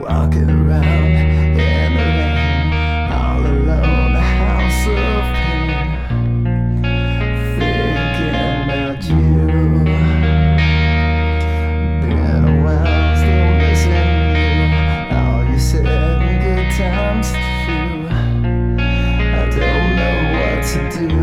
walking around in the rain, all alone, a house of pain, thinking about you. Been a while, still missing you. All you said and good times too. I don't know what to do.